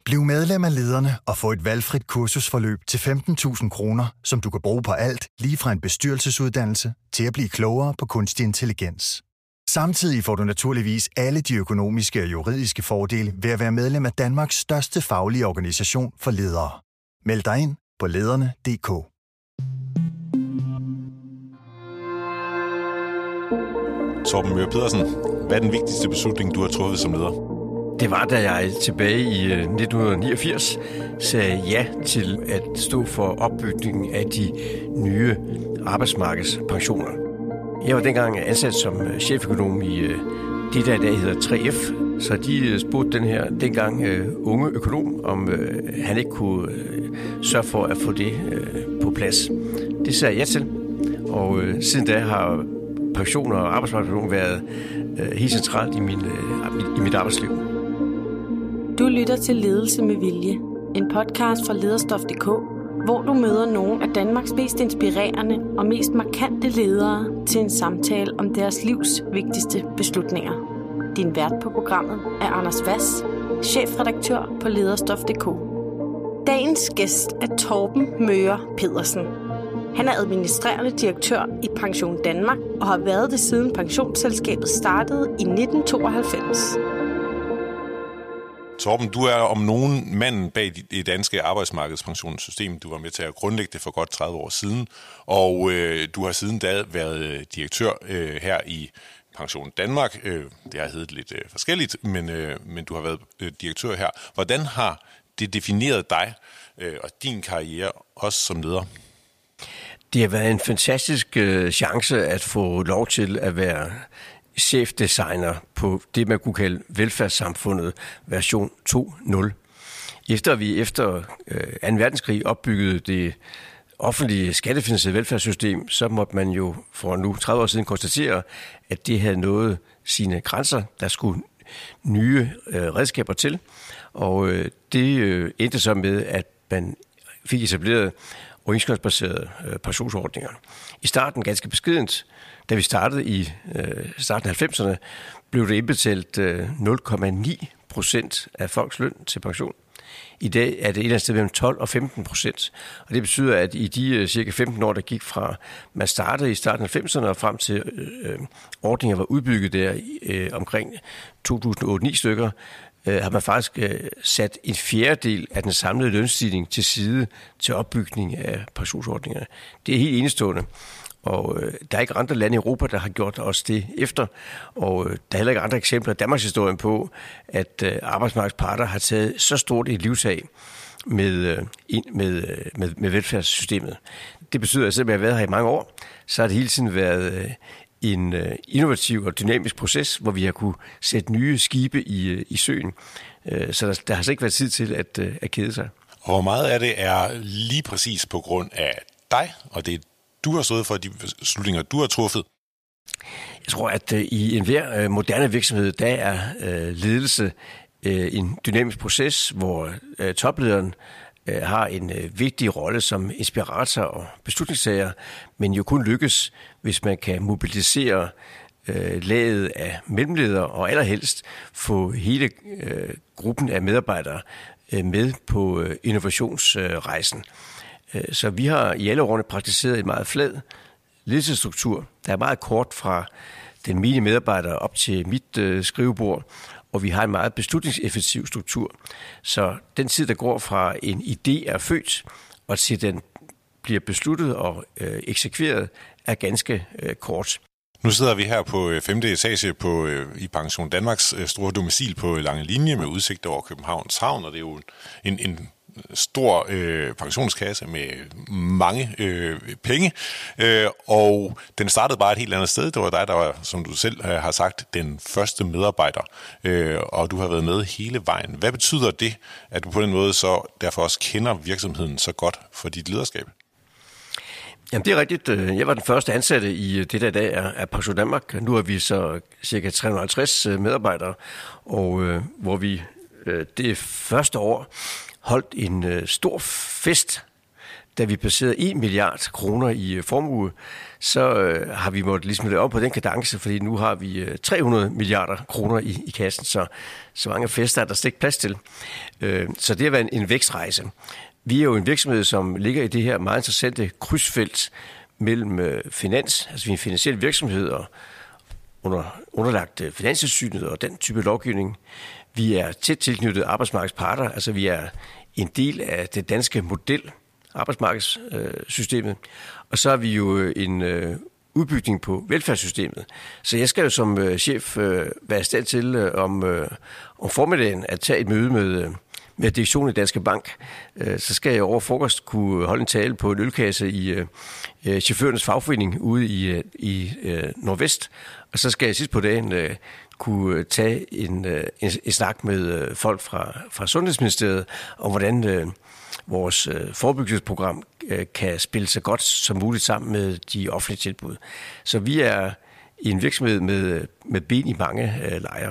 Bliv medlem af Lederne og få et valgfrit kursusforløb til 15.000 kroner, som du kan bruge på alt, lige fra en bestyrelsesuddannelse til at blive klogere på kunstig intelligens. Samtidig får du naturligvis alle de økonomiske og juridiske fordele ved at være medlem af Danmarks største faglige organisation for ledere. Meld dig ind på lederne.dk. Torben Möger Pedersen, hvad er den vigtigste beslutning, du har truffet som leder? Det var, da jeg tilbage i 1989 sagde ja til at stå for opbygningen af de nye arbejdsmarkedspensioner. Jeg var dengang ansat som cheføkonom i det, der i dag hedder 3F, så de spurgte den her dengang unge økonom, om han ikke kunne sørge for at få det på plads. Det sagde jeg ja til, og siden da har pensioner og arbejdsmarkedspension været helt centralt i mit arbejdsliv. Du lytter til Ledelse med Vilje, en podcast fra Lederstof.dk, hvor du møder nogle af Danmarks mest inspirerende og mest markante ledere til en samtale om deres livs vigtigste beslutninger. Din vært på programmet er Anders Vass, chefredaktør på Lederstof.dk. Dagens gæst er Torben Möger Pedersen. Han er administrerende direktør i Pension Danmark og har været det siden pensionsselskabet startede i 1992. Torben, du er om nogen manden bag det danske arbejdsmarkedspensionssystem. Du var med til at grundlægge det for godt 30 år siden, og du har siden da været direktør her i Pension Danmark. Det har heddet lidt forskelligt, men du har været direktør her. Hvordan har det defineret dig og din karriere, også som leder? Det har været en fantastisk chance at få lov til at være chefdesigner på det, man kunne kalde velfærdssamfundet version 2.0. Efter vi efter 2. verdenskrig opbyggede det offentlige skattefinansierede velfærdssystem, så måtte man jo for nu 30 år siden konstatere, at det havde nået sine grænser. Der skulle nye redskaber til, og det endte så med, at man fik etableret overenskomstbaserede pensionsordninger. I starten ganske beskedent. Da vi startede i starten af 90'erne, blev det indbetalt 0,9% af folks løn til pension. I dag er det et eller andet sted mellem 12 og 15%. Og det betyder, at i de cirka 15 år, der gik fra man startede i starten af 90'erne og frem til ordningen var udbygget der omkring 2008-9 stykker, har man faktisk sat en fjerdedel af den samlede lønstigning til side til opbygning af pensionsordningerne. Det er helt enestående. Og der er ikke andre lande i Europa, der har gjort os det efter. Og der er heller ikke andre eksempler i Danmarks historie på, at arbejdsmarkedsparter har taget så stort et livtag med velfærdssystemet. Det betyder, at selvom jeg har været her i mange år, så har det hele tiden været en innovativ og dynamisk proces, hvor vi har kunne sætte nye skibe i søen. Så der har så ikke været tid til at kede sig. Og hvor meget af det er lige præcis på grund af dig, og det du har stået for, de beslutninger, du har truffet? Jeg tror, at i enhver moderne virksomhed, der er ledelse en dynamisk proces, hvor toplederen har en vigtig rolle som inspirator og beslutningstager, men jo kun lykkes, hvis man kan mobilisere laget af mellemledere og allerhelst få hele gruppen af medarbejdere med på innovationsrejsen. Så vi har i alle årene praktiseret en meget flad ledelsesstruktur, der er meget kort fra den menige medarbejder op til mit skrivebord, og vi har en meget beslutningseffektiv struktur. Så den tid, der går fra en idé er født, og til den bliver besluttet og eksekveret, er ganske kort. Nu sidder vi her på 5. etage i Pension Danmarks store domicil på Lange Linje med udsigt over Københavns Havn, og det er jo en stor pensionskasse med mange penge, og den startede bare et helt andet sted. Det var dig, der var, som du selv har sagt, den første medarbejder, og du har været med hele vejen. Hvad betyder det, at du på den måde så derfor også kender virksomheden så godt for dit lederskab? Jamen det er rigtigt. Jeg var den første ansatte i det der i dag er Pension Danmark. Nu er vi så cirka 350 medarbejdere, og hvor vi det første år holdt en stor fest, da vi passerede 1 milliard kroner i formue, så har vi måttet ligesom lave op på den kadence, fordi nu har vi 300 milliarder kroner i kassen, så mange fester er der slet ikke plads til. Så det har været en vækstrejse. Vi er jo en virksomhed, som ligger i det her meget interessante krydsfelt mellem finans, altså vi er en finansiel virksomhed og underlagt Finanstilsynet og den type lovgivning. Vi er tæt tilknyttet arbejdsmarkedsparter, altså vi er en del af det danske model, arbejdsmarkedssystemet, og så er vi jo en udbygning på velfærdssystemet. Så jeg skal jo som chef være i stand til om formiddagen at tage et møde med direktionen i Danske Bank. Så skal jeg over frokost kunne holde en tale på en ølkasse i chaufførernes fagforening ude i Nordvest, og så skal jeg sidst på dagen kunne tage en snak med folk fra Sundhedsministeriet om, hvordan vores forebyggelsesprogram kan spille så godt som muligt sammen med de offentlige tilbud. Så vi er i en virksomhed med ben i mange lejre.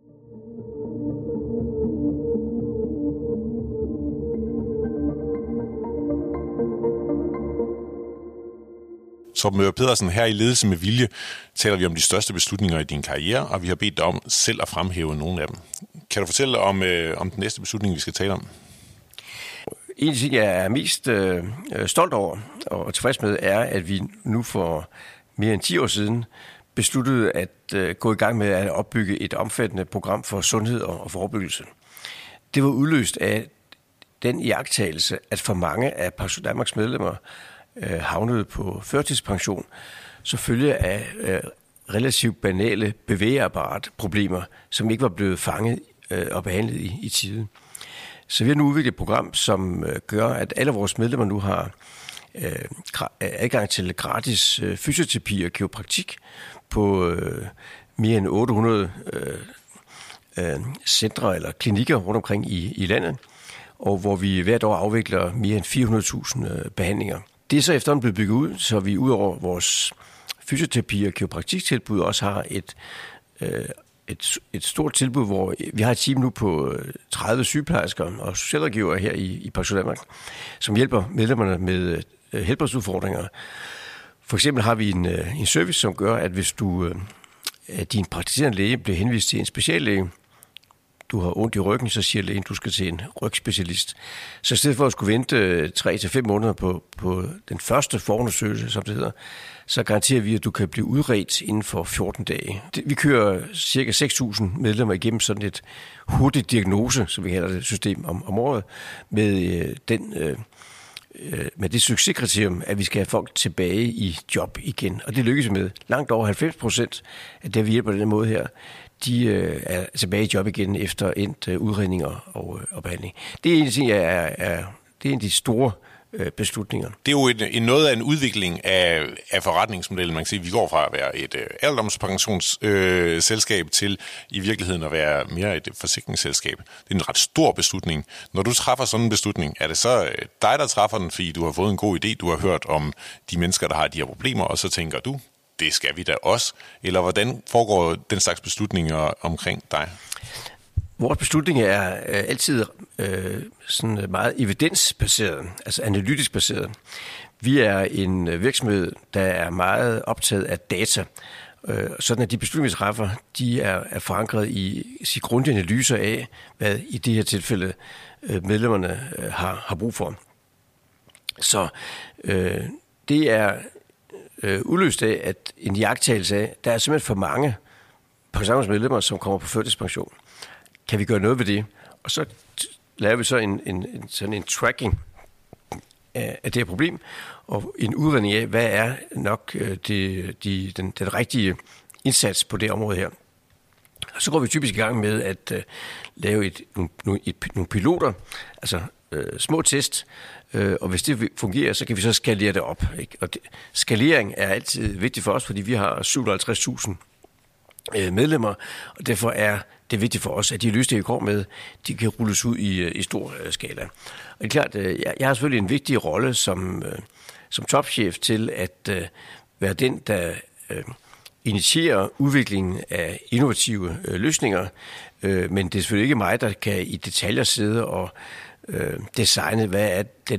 Torben Møller Pedersen, her i Ledelse med Vilje taler vi om de største beslutninger i din karriere, og vi har bedt dig om selv at fremhæve nogle af dem. Kan du fortælle om den næste beslutning, vi skal tale om? En af de ting, jeg er mest stolt over og tilfreds med, er, at vi nu for mere end 10 år siden besluttede at gå i gang med at opbygge et omfattende program for sundhed og forebyggelse. Det var udløst af den iagttagelse, at for mange af Pension Danmarks medlemmer havnede på førtidspension, så følge af relativt banale bevægeapparatproblemer, som ikke var blevet fanget og behandlet i tide. Så vi har nu udviklet et program, som gør, at alle vores medlemmer nu har adgang til gratis fysioterapi og kiropraktik på mere end 800 centre eller klinikker rundt omkring i landet, og hvor vi hvert år afvikler mere end 400.000 behandlinger. Det er så efterhånden blevet bygget ud, så vi ud over vores fysioterapi- og kiropraktiktilbud også har et stort tilbud, hvor vi har et team nu på 30 sygeplejersker og socialrådgivere her i Pension Danmark, som hjælper medlemmerne med helbredsudfordringer. For eksempel har vi en service, som gør, at hvis din praktiserende læge bliver henvist til en speciallæge, du har ondt i ryggen, så siger lægen, du skal til en rygspecialist. Så i stedet for at skulle vente 3 til 5 måneder på den første forundersøgelse, som det hedder, så garanterer vi, at du kan blive udredt inden for 14 dage. Vi kører ca. 6.000 medlemmer igennem sådan et hurtigt diagnose, som vi kalder det, system om året, med det succeskriterium, at vi skal have folk tilbage i job igen. Og det lykkes med. Langt over 90% af det, vi hjælper på den måde her, de er tilbage i job igen efter endt udredninger og behandling. Det er en af de ting, det er en af de store beslutninger. Det er jo noget af en udvikling af forretningsmodellen. Man kan sige, at vi går fra at være et alderdomspensionsselskab til i virkeligheden at være mere et forsikringsselskab. Det er en ret stor beslutning. Når du træffer sådan en beslutning, er det så dig, der træffer den, fordi du har fået en god idé, du har hørt om de mennesker, der har de her problemer, og så tænker du, det skal vi da også? Eller hvordan foregår den slags beslutninger omkring dig? Vores beslutning er altid sådan meget evidensbaseret, altså analytisk baseret. Vi er en virksomhed, der er meget optaget af data, sådan at de beslutninger, vi træffer, de er forankret i grundige analyser af, hvad i det her tilfælde medlemmerne har brug for. Så det er udløst af, at en iagttagelse af, der er simpelthen for mange pensionsmedlemmer, som kommer på førtidspension. Kan vi gøre noget ved det? Og så laver vi så en tracking af det her problem, og en udredning af, hvad er nok den rigtige indsats på det område her. Og så går vi typisk i gang med at lave nogle piloter, altså små test, og hvis det fungerer, så kan vi så skalere det op. Ikke? Og skalering er altid vigtigt for os, fordi vi har 57.000 medlemmer, og derfor er det vigtigt for os, at de løsninger, vi går med, de kan rulles ud i stor skala. Og det er klart, jeg har selvfølgelig en vigtig rolle som topchef til at være den, der initierer udviklingen af innovative løsninger, men det er selvfølgelig ikke mig, der kan i detaljer sidde og designe, hvad er den helt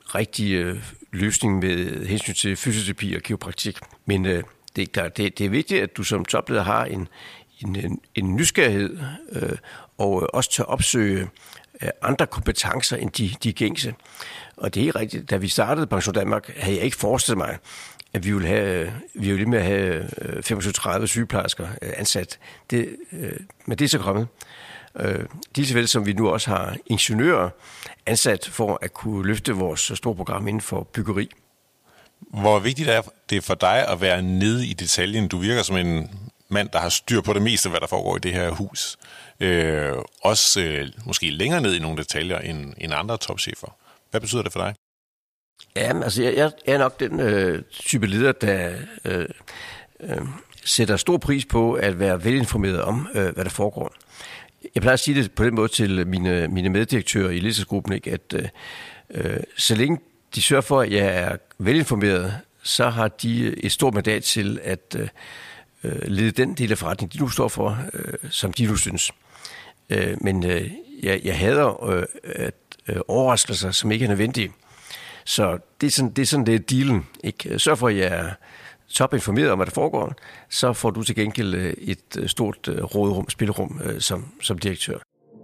rigtig løsning med hensyn til fysioterapi og kiropraktik. Men det er klart, det er vigtigt, at du som topleder har en nysgerrighed og også tør opsøge andre kompetencer end de gængse. Og det er helt rigtigt. Da vi startede Pension Danmark, havde jeg ikke forestillet mig, at vi ville lige med at have 25-30 sygeplejersker ansat. Men det er så kommet. Lige så vel som vi nu også har ingeniører ansat for at kunne løfte vores store program inden for byggeri. Hvor vigtigt er det for dig at være nede i detaljen? Du virker som en mand, der har styr på det meste, hvad der foregår i det her hus. Også måske længere ned i nogle detaljer end andre topchefer. Hvad betyder det for dig? Ja, altså jeg er nok den type leder, der sætter stor pris på at være velinformeret om, hvad der foregår. Jeg plejer at sige det på den måde til mine meddirektører i ledelsesgruppen, ikke, at så længe de sørger for, at jeg er velinformeret, så har de et stort mandat til at lede den del af forretningen, de nu står for, som de nu synes. Men jeg hader overraskelser, som ikke er nødvendige. Så det er sådan det er dealen. Ikke? Sørg for, at jeg er topinformeret om, hvad der foregår, så får du til gengæld et stort råderum, spillerum som direktør.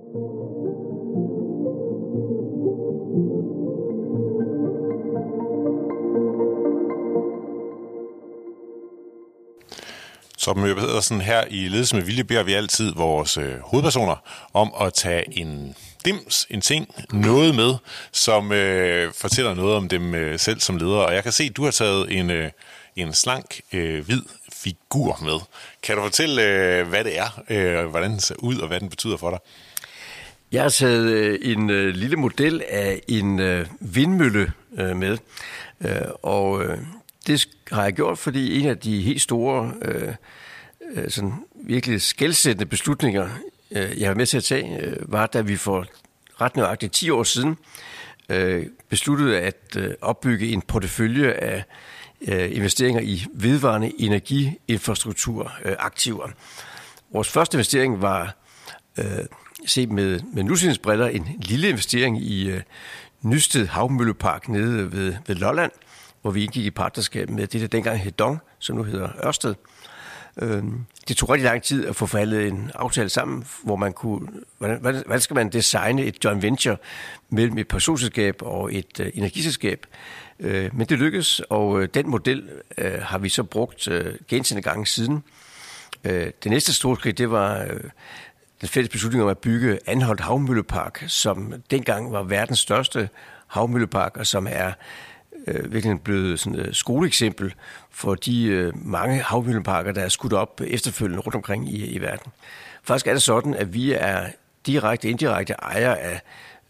Som Møller Pedersen, her i Ledelse med Vilje beder vi altid vores hovedpersoner om at tage en ting, noget med, som fortæller noget om dem selv som ledere. Og jeg kan se, at du har taget en slank, hvid figur med. Kan du fortælle, hvad det er, hvordan den ser ud, og hvad den betyder for dig? Jeg har taget en lille model af en vindmølle med, og det har jeg gjort, fordi en af de helt store, sådan virkelig skelsættende beslutninger, jeg var med til at tage, var, da vi for ret nøjagtigt 10 år siden besluttede at opbygge en portefølje af investeringer i vedvarende energiinfrastrukturaktiver. Vores første investering var set med nutidens briller en lille investering i Nysted Havmøllepark nede ved Lolland, hvor vi indgik i partnerskab med det, der dengang hed DONG, som nu hedder Ørsted. Det tog rigtig lang tid at få forhandlet en aftale sammen, hvor man kunne, hvordan skal man designe et joint venture mellem et pensionsselskab og et energiselskab. Men det lykkedes, og den model har vi så brugt gentagne gange siden. Det næste store skridt, det var den fælles beslutning om at bygge Anholt Havmøllepark, som dengang var verdens største havmøllepark, og som er virkelig blevet sådan et skoleeksempel for de mange havmølleparker, der er skudt op efterfølgende rundt omkring i verden. Faktisk er det sådan, at vi er indirekte ejer af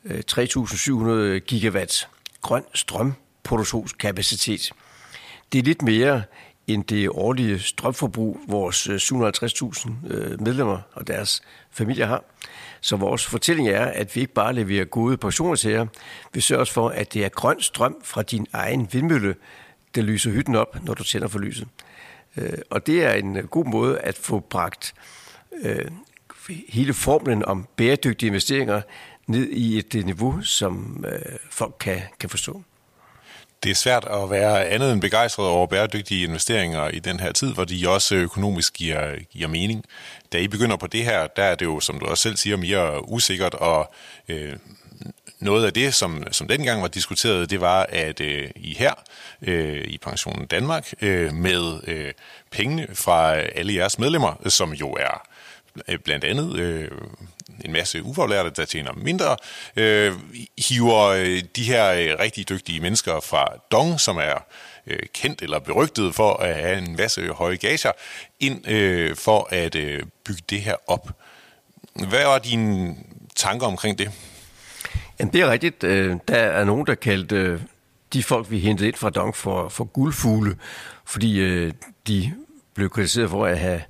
3.700 gigawatt grøn strømproduktionskapacitet. Det er lidt mere end det årlige strømforbrug, vores 750.000 medlemmer og deres familier har. Så vores fortælling er, at vi ikke bare leverer gode portioner til jer. Vi sørger for, at det er grøn strøm fra din egen vindmølle, der lyser hytten op, når du tænder for lyset. Og det er en god måde at få bragt hele formlen om bæredygtige investeringer ned i et niveau, som folk kan forstå. Det er svært at være andet end begejstret over bæredygtige investeringer i den her tid, hvor de også økonomisk giver mening. Da I begynder på det her, der er det jo, som du også selv siger, mere usikkert, og noget af det, som dengang var diskuteret, det var, at I her i Pension Danmark med pengene fra alle jeres medlemmer, som jo er blandt andet en masse ufaglærte, der tjener mindre, hiver de her rigtig dygtige mennesker fra DONG, som er kendt eller berygtet for at have en masse høje gager, ind for at bygge det her op. Hvad var dine tanker omkring det? Jamen, det er rigtigt. Der er nogen, der kaldte de folk, vi hentede ind fra DONG for guldfugle, fordi de blev kritiseret for at have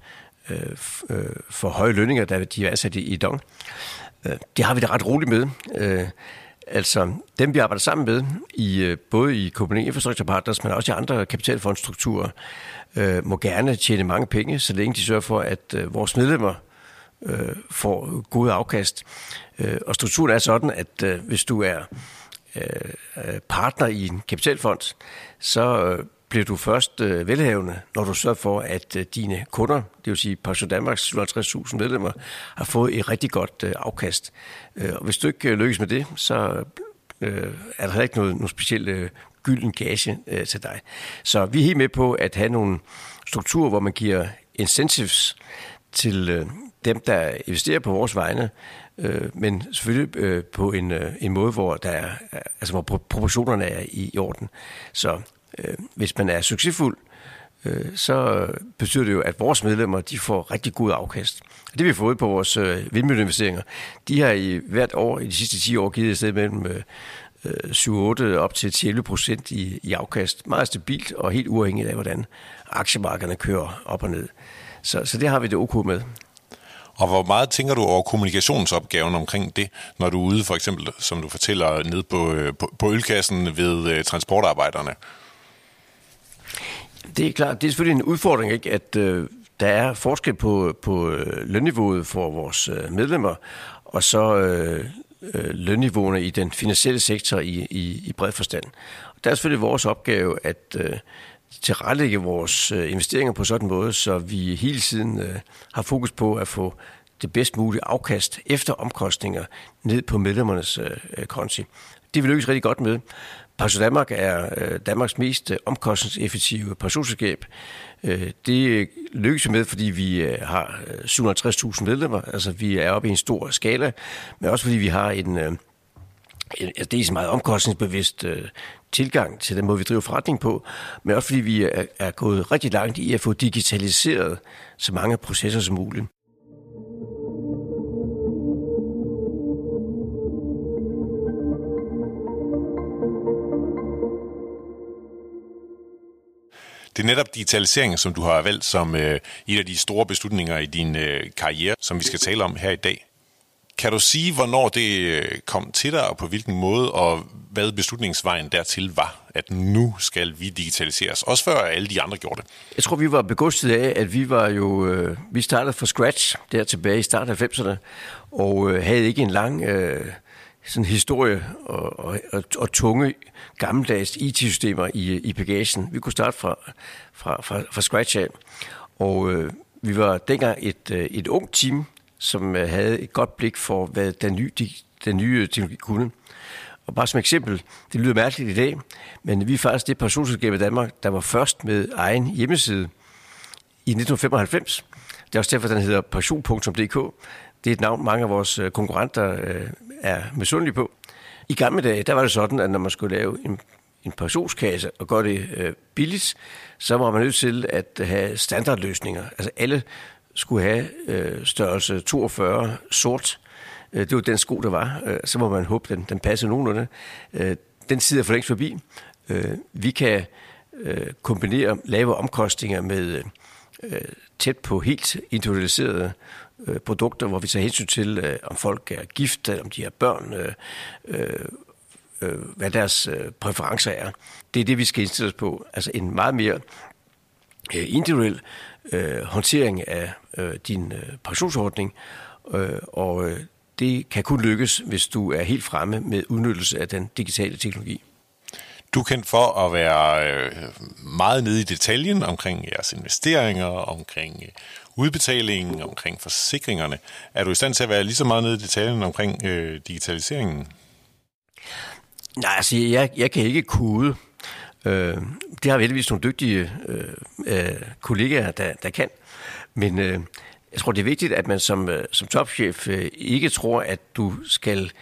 for høje lønninger, da de er ansat i DONG. Det har vi da ret roligt med. Altså, dem vi arbejder sammen med, både i Copenhagen Infrastructure Partners, men også i andre kapitalfondsstrukturer, må gerne tjene mange penge, så længe de sørger for, at vores medlemmer får gode afkast. Og strukturen er sådan, at hvis du er partner i en kapitalfond, så bliver du først velhavende, når du sørger for, at dine kunder, det vil sige Pension Danmarks 57.000 medlemmer, har fået et rigtig godt afkast. Og hvis du ikke lykkes med det, så er der ikke noget specielt gylden gage til dig. Så vi er helt med på at have nogle strukturer, hvor man giver incentives til dem, der investerer på vores vegne, men selvfølgelig på en måde, hvor hvor proportionerne er i orden. Så hvis man er succesfuld, så betyder det jo, at vores medlemmer de får rigtig god afkast. Det vi har fået på vores vindmølleinvesteringer, de har i hvert år i de sidste 10 år givet et sted mellem 7-8 op til 11% i afkast. Meget stabilt og helt uafhængigt af, hvordan aktiemarkederne kører op og ned. Så det har vi det ok med. Og hvor meget tænker du over kommunikationsopgaven omkring det, når du er ude, for eksempel, som du fortæller, ned på ølkassen ved transportarbejderne? Det er klart, det er selvfølgelig en udfordring, ikke, at der er forskel på lønniveauet for vores medlemmer, og så lønniveauerne i den finansielle sektor i bred forstand. Der er selvfølgelig vores opgave at tilrettelægge vores investeringer på sådan en måde, så vi hele tiden har fokus på at få det bedst mulige afkast efter omkostninger ned på medlemmernes konti. Det vil lykkes rigtig godt med. Pension Danmark er Danmarks mest omkostningseffektive pensionsselskab. Det lykkes med, fordi vi har 750.000 medlemmer, altså vi er oppe i en stor skala, men også fordi vi har det er så meget omkostningsbevidst tilgang til den måde, vi driver forretning på, men også fordi vi er gået rigtig langt i at få digitaliseret så mange processer som muligt. Det er netop digitalisering, som du har valgt som et af de store beslutninger i din karriere, som vi skal tale om her i dag. Kan du sige, hvornår det kom til dig, og på hvilken måde, og hvad beslutningsvejen dertil var, at nu skal vi digitaliseres, også før alle de andre gjorde det? Jeg tror, vi var begustet af, at vi startede fra scratch der tilbage i starten af 90'erne, og havde ikke en lang sådan historie og tunge gammeldags IT-systemer i bagagen. Vi kunne starte fra scratch af, og vi var dengang et ung team, som havde et godt blik for, hvad den nye teknologi kunne. Og bare som eksempel, det lyder mærkeligt i dag, men vi er faktisk det pensionsselskab i Danmark, der var først med egen hjemmeside i 1995. Det er også derfor, den hedder pension.dk. Det er et navn, mange af vores konkurrenter er misundelige på. I gamle dage, der var det sådan, at når man skulle lave en pensionskasse og gøre det billigt, så var man nødt til at have standardløsninger. Altså alle skulle have størrelse 42 sort. Det var den sko, der var. Så må man håbe, den passede nogenlunde. Den tid er for længst forbi. Vi kan kombinere lave omkostninger med tæt på helt individualiserede produkter, hvor vi tager hensyn til, om folk er gift, om de har børn, hvad deres præferencer er. Det er det, vi skal indstille os på. Altså en meget mere individuel håndtering af din pensionsordning, og det kan kun lykkes, hvis du er helt fremme med udnyttelse af den digitale teknologi. Du er kendt for at være meget nede i detaljen omkring jeres investeringer, omkring udbetalingen, omkring forsikringerne. Er du i stand til at være lige så meget nede i detaljen omkring digitaliseringen? Nej, altså jeg kan ikke kode. Det har vi heldigvis nogle dygtige kollegaer, der kan. Men jeg tror, det er vigtigt, at man som topchef ikke tror, at du skal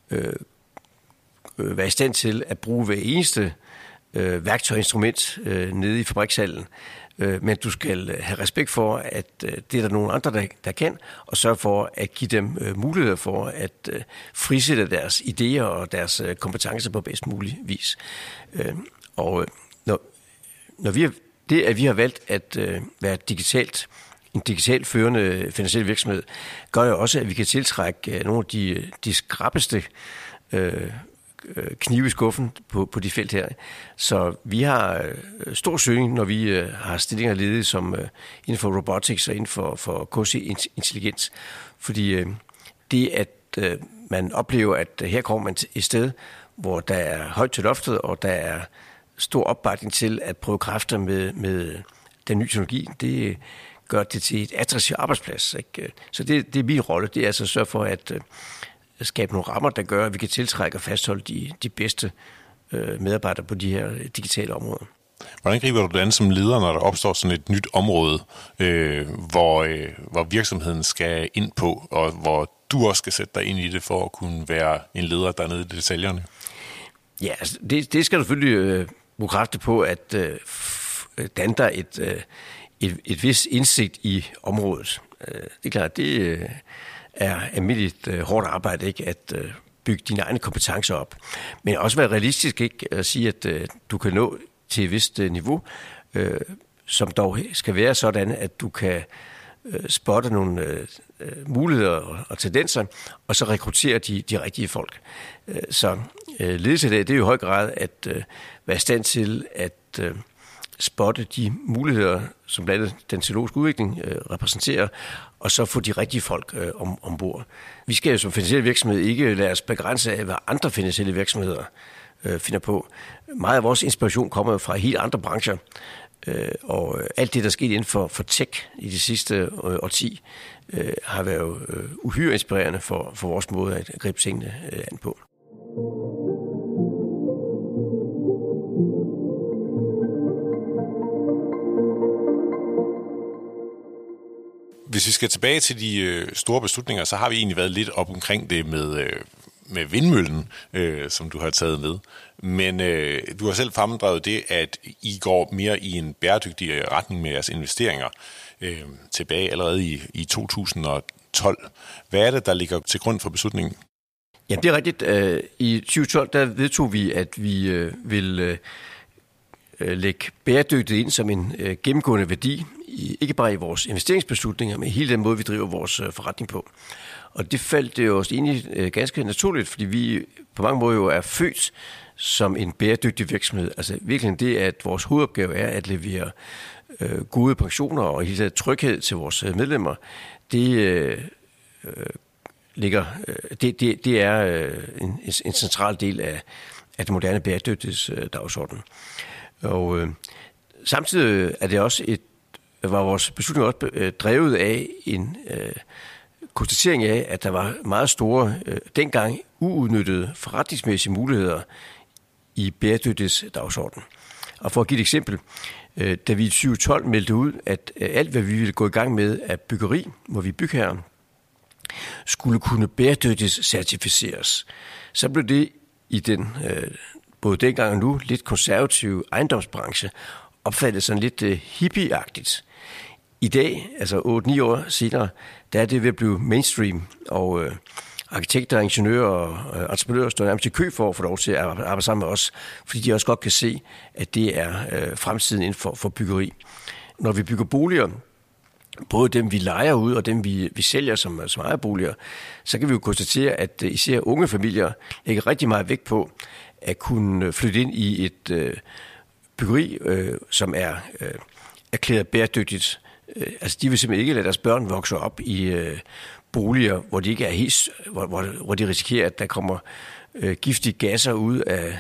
være i stand til at bruge hver eneste værktøj og instrument nede i fabrikshallen. Men du skal have respekt for, at det er der nogle andre, der kan, og sørge for at give dem muligheder for at frisætte deres idéer og deres kompetencer på bedst mulig vis. Og når vi har valgt at være en digitalt førende finansiel virksomhed, gør det også, at vi kan tiltrække nogle af de skrappeste knive i skuffen på de felt her. Så vi har stor søgning, når vi har stillinger ledige som inden for robotics og inden for kunstig intelligens. Fordi det, at man oplever, at her kommer man et sted, hvor der er højt til loftet, og der er stor opbakning til at prøve kræfter med den nye teknologi. Det gør det til et attraktivt arbejdsplads. Ikke? Så det er min rolle. Det er altså at sørge for at skabe nogle rammer, der gør, at vi kan tiltrække og fastholde de bedste medarbejdere på de her digitale områder. Hvordan griber du det an som leder, når der opstår sådan et nyt område, hvor virksomheden skal ind på, og hvor du også skal sætte dig ind i det for at kunne være en leder dernede i detaljerne? Ja, altså det skal du selvfølgelig bruge kræfter på at danne dig et vis indsigt i området. Det er klart, det er almindeligt hårdt arbejde, ikke, at bygge dine egne kompetencer op. Men også være realistisk, ikke, at sige, at du kan nå til et vist niveau, som dog skal være sådan, at du kan spotte nogle muligheder og tendenser, og så rekruttere de rigtige folk. Så ledelse det er jo i høj grad at være i stand til at spotte de muligheder, som blandt andet den teknologiske udvikling repræsenterer, og så få de rigtige folk ombord. Vi skal jo som finansielle virksomhed ikke lade os begrænse af, hvad andre finansielle virksomheder finder på. Meget af vores inspiration kommer jo fra helt andre brancher, og alt det, der er sket inden for tech i de sidste årti, har været uhyre inspirerende for vores måde at gribe tingene an på. Hvis vi skal tilbage til de store beslutninger, så har vi egentlig været lidt op omkring det med vindmøllen, som du har taget med. Men du har selv fremdrevet det, at I går mere i en bæredygtig retning med jeres investeringer tilbage allerede i 2012. Hvad er det, der ligger til grund for beslutningen? Ja, det er rigtigt. I 2012 der vedtog vi, at vi vil lægge bæredygtighed ind som en gennemgående værdi, ikke bare i vores investeringsbeslutninger, men i hele den måde, vi driver vores forretning på. Og det faldt jo også egentlig ganske naturligt, fordi vi på mange måder jo er født som en bæredygtig virksomhed. Altså virkelig det, at vores hovedopgave er at levere gode pensioner og hele tryghed til vores medlemmer, det er en central del af den moderne bæredygtighedsdagsorden. Og samtidig er det også var vores beslutning også drevet af en konstatering af, at der var meget store, dengang uudnyttede forretningsmæssige muligheder i bæredygtighedsdagsordenen. Og for at give et eksempel, da vi i 2012 meldte ud, at alt, hvad vi ville gå i gang med af byggeri, hvor vi bygherrer, skulle kunne bæredygtighedscertificeres, så blev det i den både dengang og nu lidt konservative ejendomsbranche opfattet sådan lidt hippieagtigt. I dag, altså 8-9 år senere, der er det ved at blive mainstream, og arkitekter, ingeniører og entreprenører står nærmest i kø for at få lov til at arbejde sammen med os, fordi de også godt kan se, at det er fremtiden inden for byggeri. Når vi bygger boliger, både dem vi lejer ud og dem vi sælger som ejerboliger, så kan vi jo konstatere, at især unge familier lægger rigtig meget vægt på at kunne flytte ind i et byggeri, som er erklæret bæredygtigt. Altså de vil simpelthen ikke lade deres børn vokse op i boliger, hvor de ikke er helt, hvor de risikerer, at der kommer giftige gasser ud af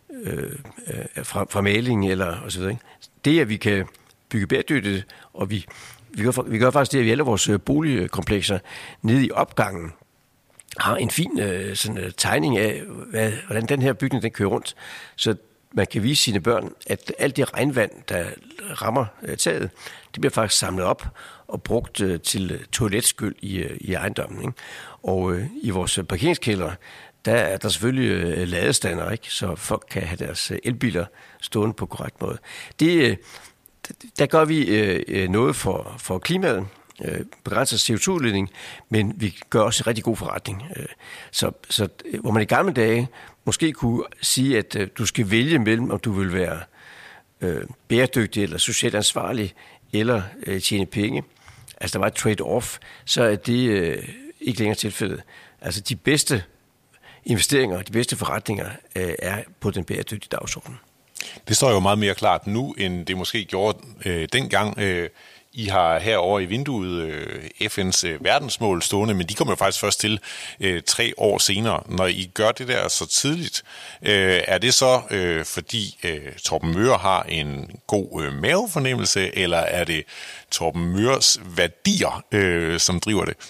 fra malingen eller og så videre. Det at vi kan bygge bæredygtigt, og vi gør faktisk det, at vi alle vores boligkomplekser nede i opgangen har en fin sådan tegning af, hvordan den her bygning den kører rundt, så man kan vise sine børn, at alt det regnvand, der rammer taget, det bliver faktisk samlet op og brugt til toiletskyld i ejendommen. Ikke? Og i vores parkeringskælder, der er der selvfølgelig ladestander, ikke? Så folk kan have deres elbiler stående på korrekt måde. Der gør vi noget for klimaet, begrænser CO2-udledning, men vi gør også en rigtig god forretning. Så hvor man i gamle dage måske kunne sige, at du skal vælge mellem, om du vil være bæredygtig eller socialt ansvarlig, eller tjene penge, altså der var et trade-off, så er det ikke længere tilfældet. Altså de bedste investeringer, de bedste forretninger er på den bæredygtige dagsorden. Det står jo meget mere klart nu, end det måske gjorde dengang. I har herovre i vinduet FN's verdensmål stående, men de kommer jo faktisk først til 3 år senere. Når I gør det der så tidligt, er det så fordi Torben Möger har en god mavefornemmelse, eller er det Torben Mögers værdier, som driver det?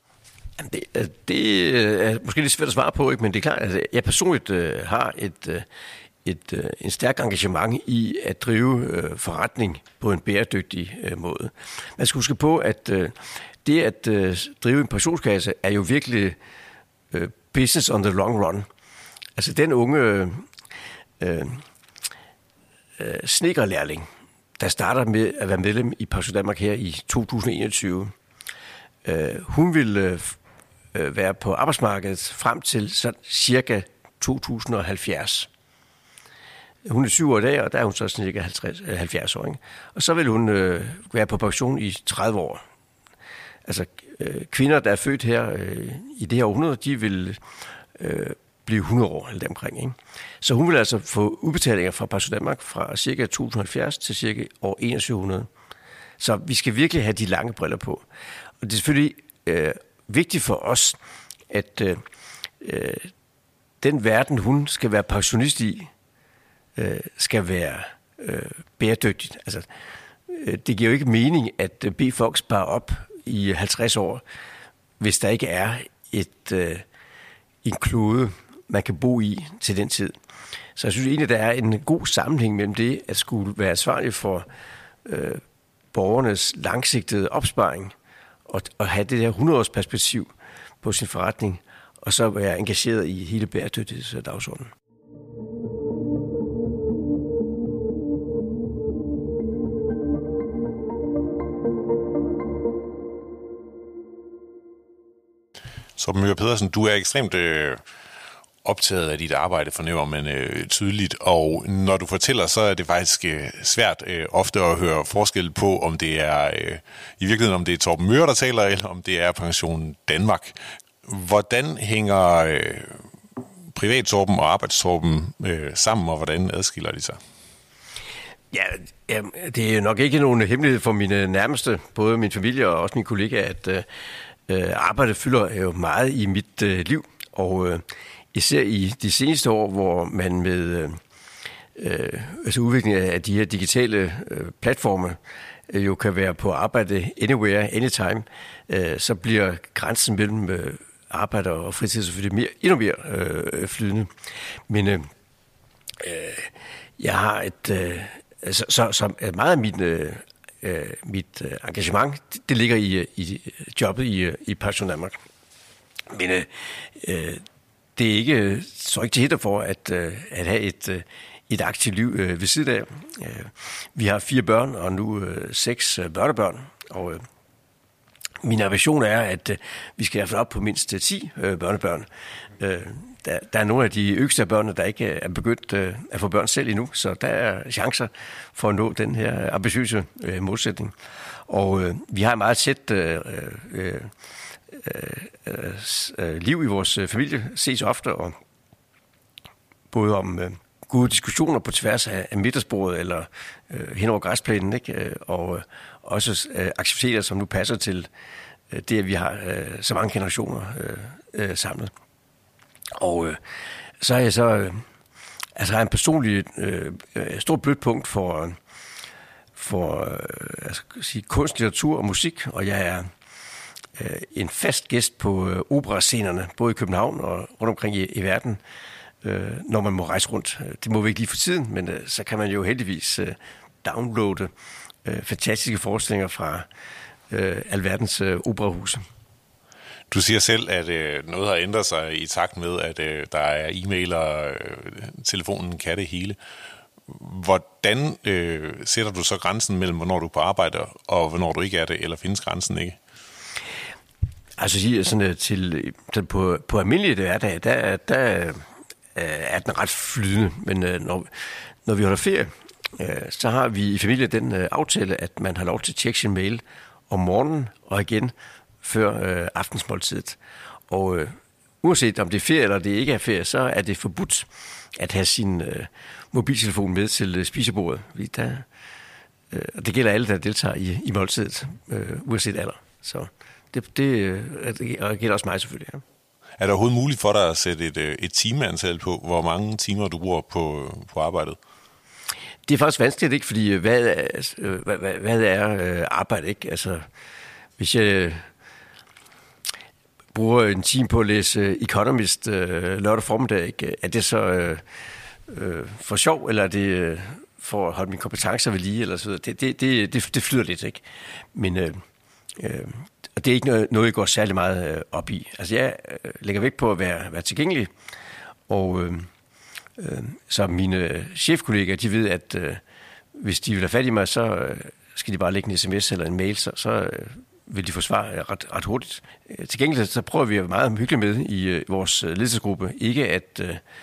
Det er måske lidt svært at svare på, ikke? Men det er klart, at jeg personligt har en stærk engagement i at drive forretning på en bæredygtig måde. Man skal huske på, at det at drive en pensionskasse er jo virkelig business on the long run. Altså den unge snedkerlærling, der starter med at være medlem i Pension Danmark her i 2021, hun vil være på arbejdsmarkedet frem til cirka 2070. Hun er 7 år i dag, og der er hun så cirka 70 år. Ikke? Og så vil hun være på pension i 30 år. Altså kvinder, der er født her i det her århundrede, de vil blive 100 år eller deromkring. Ikke? Så hun vil altså få udbetalinger fra Pension Danmark fra cirka 2070 til cirka år 2100. Så vi skal virkelig have de lange briller på. Og det er selvfølgelig vigtigt for os, at den verden, hun skal være pensionist i, skal være bæredygtigt. Altså, det giver jo ikke mening at bede folk spare op i 50 år, hvis der ikke er en klode, man kan bo i til den tid. Så jeg synes egentlig, der er en god sammenhæng mellem det, at skulle være ansvarlig for borgernes langsigtede opsparing, og have det der 100-års perspektiv på sin forretning, og så være engageret i hele bæredygtighedsdagsordenen. Torben Möger Pedersen, du er ekstremt optaget af dit arbejde, fornemmer man tydeligt, og når du fortæller, så er det faktisk svært ofte at høre forskel på, om det er i virkeligheden, om det er Torben Möger, der taler, eller om det er Pension Danmark. Hvordan hænger privat-Torben og arbejdstorben sammen, og hvordan adskiller de sig? Ja, det er nok ikke nogen hemmelighed for mine nærmeste, både min familie og også mine kollegaer, at arbejdet fylder jo meget i mit liv, og især i de seneste år, hvor man med udviklingen af de her digitale platforme jo kan være på arbejde anywhere, anytime, så bliver grænsen mellem arbejde og fritid selvfølgelig endnu mere flydende. Men jeg har så meget af mit engagement, det ligger i jobbet i Pension Danmark. Men det er ikke så ikke til hinder for at have et aktivt liv ved siden af. Vi har 4 børn og nu 6 børnebørn, og min ambition er, at vi skal i hvert fald op på mindst 10 børnebørn. Der er nogle af de yngste af børnene, der ikke er begyndt at få børn selv endnu, så der er chancer for at nå den her ambitiøse målsætning. Og vi har et meget tæt liv i vores familie, ses ofte, og både om gode diskussioner på tværs af middagsbordet eller hen over græsplænen, ikke? Og også aktiviteter, som nu passer til det, at vi har så mange generationer samlet. Og så er jeg har en personlig stort blødt punkt for kunst, litteratur og musik, og jeg er en fast gæst på operascenerne, både i København og rundt omkring i verden, når man må rejse rundt. Det må vi ikke lige for tiden, men så kan man jo heldigvis downloade fantastiske forestillinger fra alverdens operahuse. Du siger selv, at noget har ændret sig i takt med, at der er e-mail og telefonen kan det hele. Hvordan sætter du så grænsen mellem, hvornår du er på arbejde og hvornår du ikke er det, eller findes grænsen ikke? Altså sådan på almindelige hverdag, der er den ret flydende, men når vi holder ferie, så har vi i familien den aftale, at man har lov til at tjekke sin mail om morgenen og igen før aftensmåltidet. Og uanset om det er ferie eller det ikke er ferie, så er det forbudt at have sin mobiltelefon med til spisebordet. Der Og det gælder alle, der deltager i måltidet, uanset alder. Så det gælder også mig selvfølgelig. Ja. Er det overhovedet muligt for dig at sætte et timeantal på, hvor mange timer du bruger på arbejdet? Det er faktisk vanskeligt, ikke? Fordi hvad er arbejde, ikke? Altså, hvis jeg bruger en time på at læse Economist lørdag formiddag, ikke? Er det så for sjov, eller er det for at holde mine kompetencer ved lige, eller så videre? Det flyder lidt, ikke? Men og det er ikke noget, jeg går særlig meget op i. Altså, jeg lægger vægt på at være tilgængelig, og så mine chefkollegaer, de ved, at hvis de vil have fat i mig, så skal de bare lægge en sms eller en mail, så vil de få svar ret hurtigt. Til gengæld så prøver vi at være meget hyggeligt med i vores ledelsesgruppe, ikke at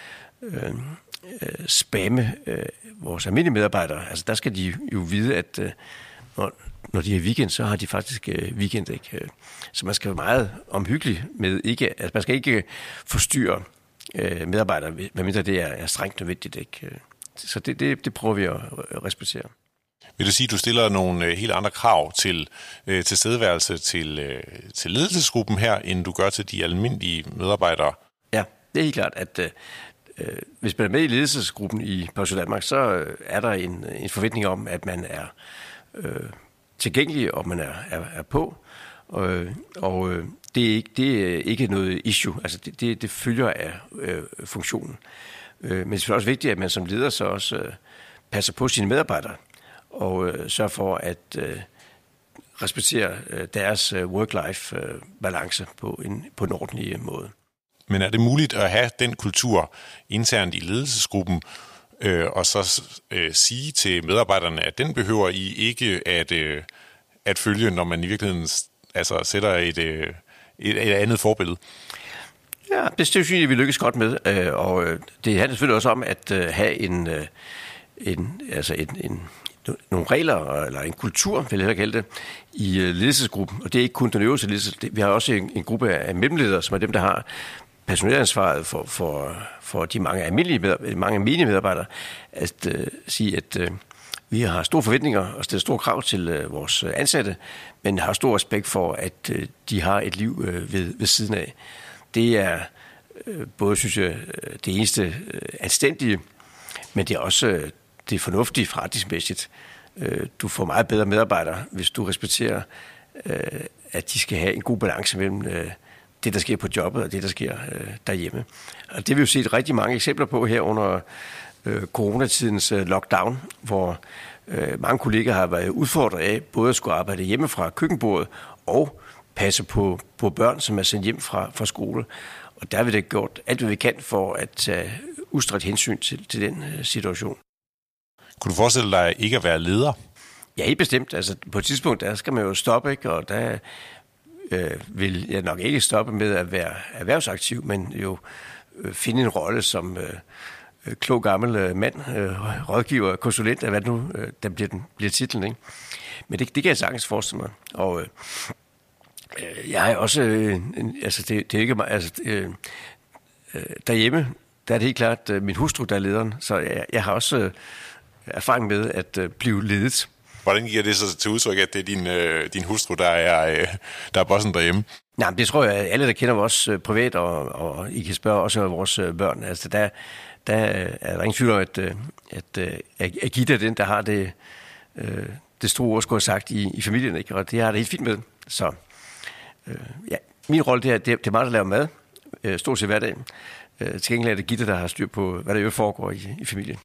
spamme vores almindelige medarbejdere. Altså, der skal de jo vide, at når de er weekend, så har de faktisk weekend, ikke? Så man skal være meget omhyggelig med ikke, altså man skal ikke forstyrre medarbejdere, medmindre det er strengt nødvendigt, ikke? Så det prøver vi at respektere. Vil du sige, at du stiller nogle helt andre krav til tilstedeværelse til ledelsesgruppen her, end du gør til de almindelige medarbejdere? Ja, det er helt klart, at hvis man er med i ledelsesgruppen i Pension Danmark, så er der en forventning om, at man er tilgængelig, og man er på. Og det er ikke noget issue. Altså det følger af funktionen. Men det er også vigtigt, at man som leder så også passer på sine medarbejdere og sørger for at respektere deres work-life balance på en ordentlig måde. Men er det muligt at have den kultur internt i ledelsesgruppen, og så sige til medarbejderne, at den behøver I ikke at følge, når man i virkeligheden altså sætter et andet forbillede? Ja, det synes jeg, vi lykkes godt med, og det handler selvfølgelig også om at have nogle regler, eller en kultur, vil jeg kalde det, i ledelsesgruppen. Og det er ikke kun den øverste ledelse. Vi har også en gruppe af mellemledere, som er dem, der har personaleansvaret for de mange almindelige medarbejdere, at sige, at vi har store forventninger og stiller store krav til vores ansatte, men har stor respekt for, at de har et liv ved siden af. Det er både, synes jeg, det eneste anstændige, men det er også det fornuftige forretningsmæssigt. Du får meget bedre medarbejdere, hvis du respekterer, at de skal have en god balance mellem det, der sker på jobbet, og det, der sker derhjemme. Og det vil vi jo set rigtig mange eksempler på her under coronatidens lockdown, hvor mange kolleger har været udfordret af både at skulle arbejde hjemme fra køkkenbordet og passe på børn, som er sendt hjem fra skole. Og der har vi da gjort alt, hvad vi kan for at tage udstrækt hensyn til den situation. Kunne du forestille dig ikke at være leder? Ja, helt bestemt. Altså, på et tidspunkt, der skal man jo stoppe, ikke? Og der vil jeg nok ikke stoppe med at være erhvervsaktiv, men jo finde en rolle som klog gammel mand, rådgiver, konsulent, hvad nu der bliver titlen, ikke? Men det kan jeg sagtens forestille mig. Og jeg er også, det er ikke derhjemme, der er det helt klart min hustru, der er lederen, så jeg har også erfaring med at blive ledet. Hvordan giver det så til udtryk, at det er din hustru, der er bossen derhjemme? Nej, men det tror jeg, alle, der kender os privat, og I kan spørge også vores børn. Altså, der er der ingen tvivl om, at Gitte er den, der har det store ord, skulle have sagt, i familien, ikke? Og det har det helt fint med. Så ja, min rolle det er mig, der laver mad, stort set hver dag. Til gengæld er det Gitte, der har styr på, hvad der jo foregår i familien.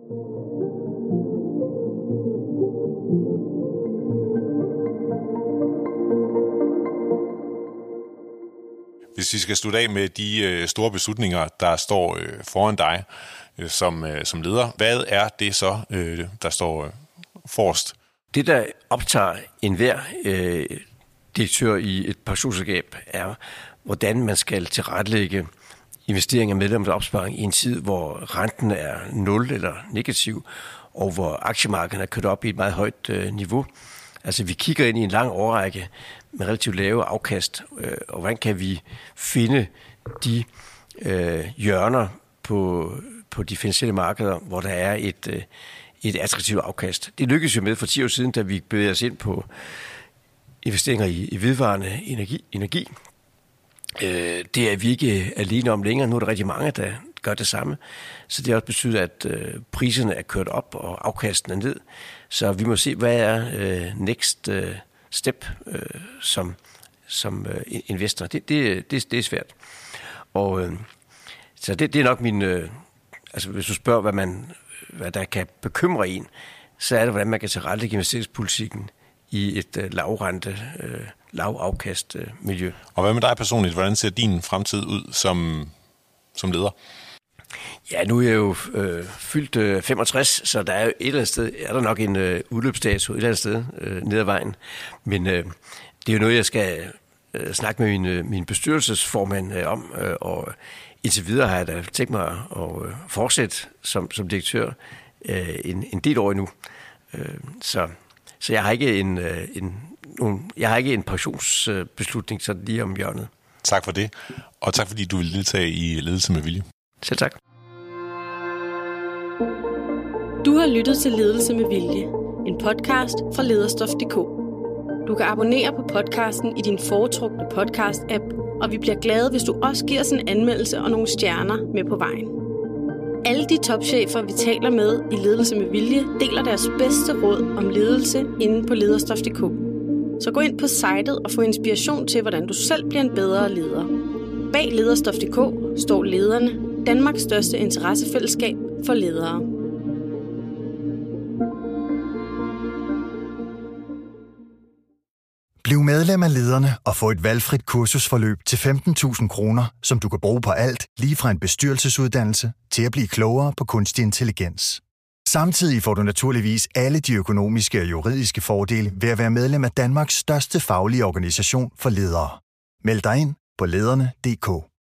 Hvis vi skal slutte af med de store beslutninger, der står foran dig som leder, hvad er det så, der står forrest? Det, der optager enhver direktør i et pensionsselskab, er, hvordan man skal tilrettelægge investeringer, medlemmers opsparing i en tid, hvor renten er 0 eller negativ, og hvor aktiemarkedet er kørt op i et meget højt niveau. Altså, vi kigger ind i en lang årrække med relativt lave afkast, og hvordan kan vi finde de hjørner på de finansielle markeder, hvor der er et attraktivt afkast. Det lykkedes jo med for 10 år siden, da vi bevægede os ind på investeringer i vedvarende energi. Det er vi ikke alene om længere. Nu er der rigtig mange, der gør det samme. Så det har også betydet, at priserne er kørt op og afkastene ned. Så vi må se, hvad er next step som investor. Det er svært. Og så det er nok min... altså hvis du spørger, hvad der kan bekymre en, så er det, hvordan man kan tilrettelægge investeringspolitikken i et lavafkast miljø. Og hvad med dig personligt? Hvordan ser din fremtid ud som leder? Ja, nu er jeg jo fyldt 65, så der er jo et eller andet sted, er der nok en udløbsdato et eller andet sted ned ad vejen. Men det er jo noget, jeg skal snakke med min bestyrelsesformand om, og indtil videre har jeg da tænkt mig at fortsætte som direktør en del år endnu. Så jeg har ikke en pensionsbeslutning sådan lige om hjørnet. Tak for det, og tak fordi du vil deltage i Ledelse med Vilje. Selv tak. Du har lyttet til Ledelse med Vilje, en podcast fra Lederstof.dk. Du kan abonnere på podcasten i din foretrukne podcast-app, og vi bliver glade, hvis du også giver os en anmeldelse og nogle stjerner med på vejen. Alle de topchefer, vi taler med i Ledelse med Vilje, deler deres bedste råd om ledelse inde på Lederstof.dk. Så gå ind på sitet og få inspiration til, hvordan du selv bliver en bedre leder. Bag Lederstof.dk står Lederne, Danmarks største interessefællesskab for ledere. Bliv medlem af Lederne og få et valgfrit kursusforløb til 15.000 kroner, som du kan bruge på alt, lige fra en bestyrelsesuddannelse til at blive klogere på kunstig intelligens. Samtidig får du naturligvis alle de økonomiske og juridiske fordele ved at være medlem af Danmarks største faglige organisation for ledere. Meld dig ind på lederne.dk.